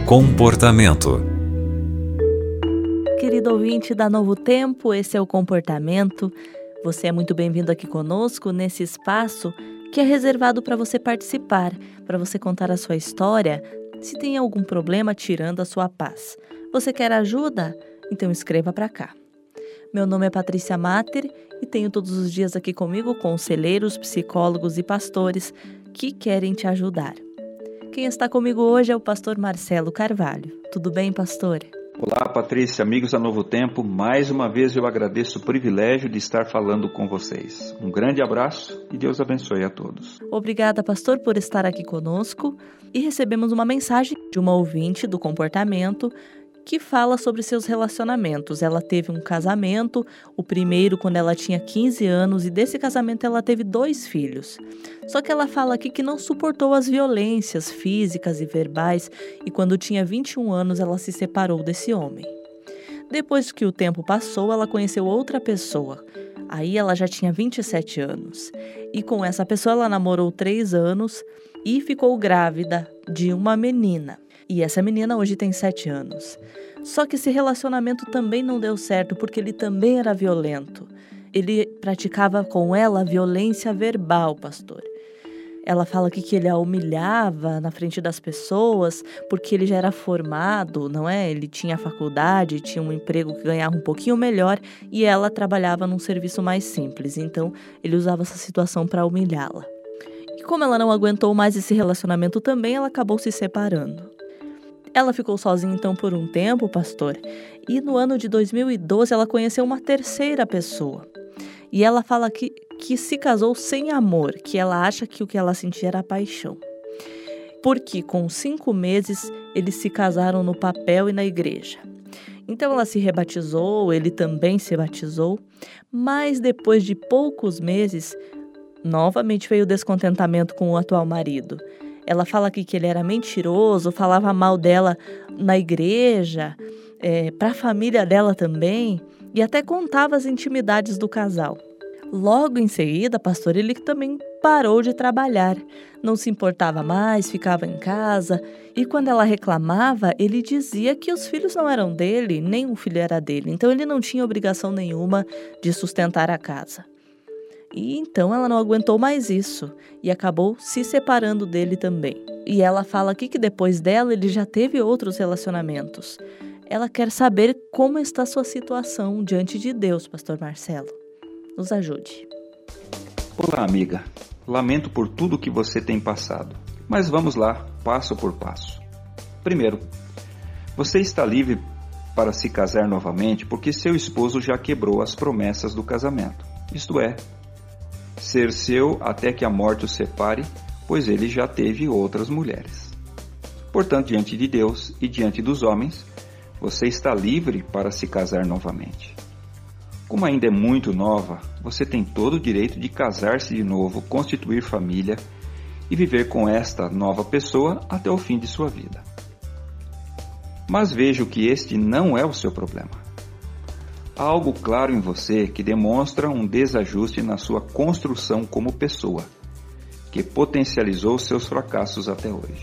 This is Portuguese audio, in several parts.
Comportamento. Querido ouvinte da Novo Tempo, esse é o Comportamento. Você é muito bem-vindo aqui conosco nesse espaço que é reservado para você participar, para você contar a sua história, se tem algum problema tirando a sua paz. Você quer ajuda? Então escreva para cá. Meu nome é Patrícia Mater e tenho todos os dias aqui comigo conselheiros, psicólogos e pastores que querem te ajudar. Quem está comigo hoje é o pastor Marcelo Carvalho. Tudo bem, pastor? Olá, Patrícia, amigos da Novo Tempo. Mais uma vez eu agradeço o privilégio de estar falando com vocês. Um grande abraço e Deus abençoe a todos. Obrigada, pastor, por estar aqui conosco. E recebemos uma mensagem de uma ouvinte do Comportamento que fala sobre seus relacionamentos. Ela teve um casamento, o primeiro quando ela tinha 15 anos, e desse casamento ela teve 2 filhos. Só que ela fala aqui que não suportou as violências físicas e verbais, e quando tinha 21 anos ela se separou desse homem. Depois que o tempo passou, ela conheceu outra pessoa. Aí ela já tinha 27 anos. E com essa pessoa ela namorou 3 anos e ficou grávida de uma menina. E essa menina hoje tem 7 anos. Só que esse relacionamento também não deu certo porque ele também era violento. Ele praticava com ela violência verbal, pastor. Ela fala aqui que ele a humilhava na frente das pessoas porque ele já era formado, não é? Ele tinha faculdade, tinha um emprego que ganhava um pouquinho melhor e ela trabalhava num serviço mais simples. Então, ele usava essa situação para humilhá-la. E como ela não aguentou mais esse relacionamento também, ela acabou se separando. Ela ficou sozinha então por um tempo, pastor, e no ano de 2012 ela conheceu uma terceira pessoa. E ela fala que se casou sem amor, que ela acha que o que ela sentia era paixão. Porque com 5 meses eles se casaram no papel e na igreja. Então ela se rebatizou, ele também se batizou, mas depois de poucos meses, novamente veio o descontentamento com o atual marido. Ela fala aqui que ele era mentiroso, falava mal dela na igreja, para a família dela também, e até contava as intimidades do casal. Logo em seguida, pastor, ele também parou de trabalhar, não se importava mais, ficava em casa, e quando ela reclamava, ele dizia que os filhos não eram dele, nem um filho era dele, então ele não tinha obrigação nenhuma de sustentar a casa. E então ela não aguentou mais isso e acabou se separando dele também. E ela fala aqui que depois dela ele já teve outros relacionamentos. Ela quer saber como está a sua situação diante de Deus, pastor Marcelo. Nos ajude. Olá, amiga. Lamento por tudo que você tem passado, mas vamos lá, passo por passo. Primeiro, você está livre para se casar novamente porque seu esposo já quebrou as promessas do casamento. Isto é, ser seu até que a morte o separe, pois ele já teve outras mulheres. Portanto, diante de Deus e diante dos homens, você está livre para se casar novamente. Como ainda é muito nova, você tem todo o direito de casar-se de novo, constituir família e viver com esta nova pessoa até o fim de sua vida. Mas vejo que este não é o seu problema. Há algo claro em você que demonstra um desajuste na sua construção como pessoa, que potencializou seus fracassos até hoje.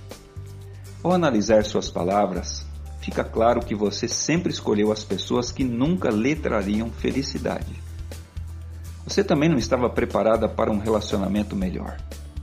Ao analisar suas palavras, fica claro que você sempre escolheu as pessoas que nunca lhe trariam felicidade. Você também não estava preparada para um relacionamento melhor.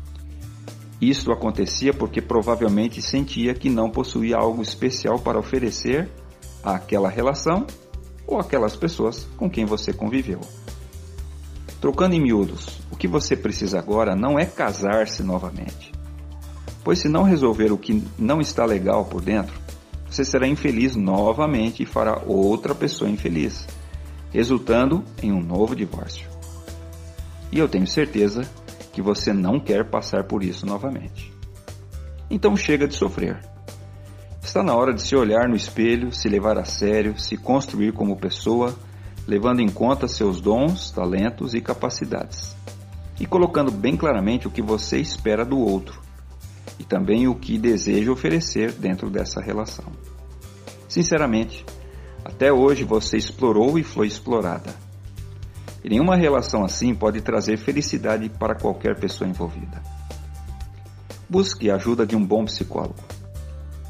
Isso acontecia porque provavelmente sentia que não possuía algo especial para oferecer àquela relação ou aquelas pessoas com quem você conviveu. Trocando em miúdos, o que você precisa agora não é casar-se novamente. Pois se não resolver o que não está legal por dentro, você será infeliz novamente e fará outra pessoa infeliz, resultando em um novo divórcio. E eu tenho certeza que você não quer passar por isso novamente. Então chega de sofrer. Está na hora de se olhar no espelho, se levar a sério, se construir como pessoa, levando em conta seus dons, talentos e capacidades. E colocando bem claramente o que você espera do outro e também o que deseja oferecer dentro dessa relação. Sinceramente, até hoje você explorou e foi explorada. E nenhuma relação assim pode trazer felicidade para qualquer pessoa envolvida. Busque a ajuda de um bom psicólogo.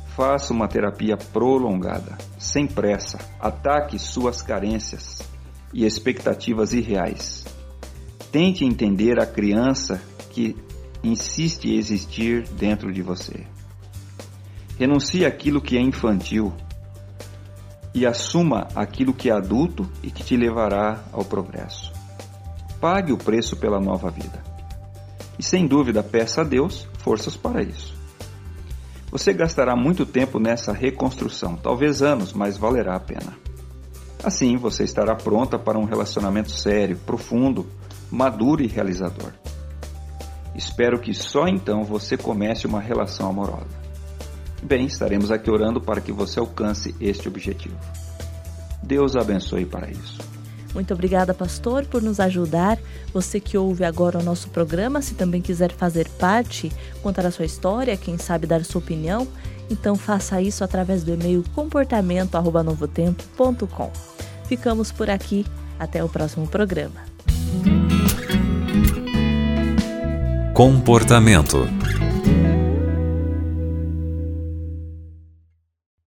Faça uma terapia prolongada, sem pressa. Ataque suas carências e expectativas irreais. Tente entender a criança que insiste em existir dentro de você. Renuncie àquilo que é infantil e assuma aquilo que é adulto e que te levará ao progresso. Pague o preço pela nova vida. E sem dúvida, peça a Deus forças para isso. Você gastará muito tempo nessa reconstrução, talvez anos, mas valerá a pena. Assim, você estará pronta para um relacionamento sério, profundo, maduro e realizador. Espero que só então você comece uma relação amorosa. Bem, estaremos aqui orando para que você alcance este objetivo. Deus abençoe para isso. Muito obrigada, pastor, por nos ajudar. Você que ouve agora o nosso programa, se também quiser fazer parte, contar a sua história, quem sabe dar sua opinião, então faça isso através do e-mail comportamento@novotempo.com. Ficamos por aqui. Até o próximo programa. Comportamento.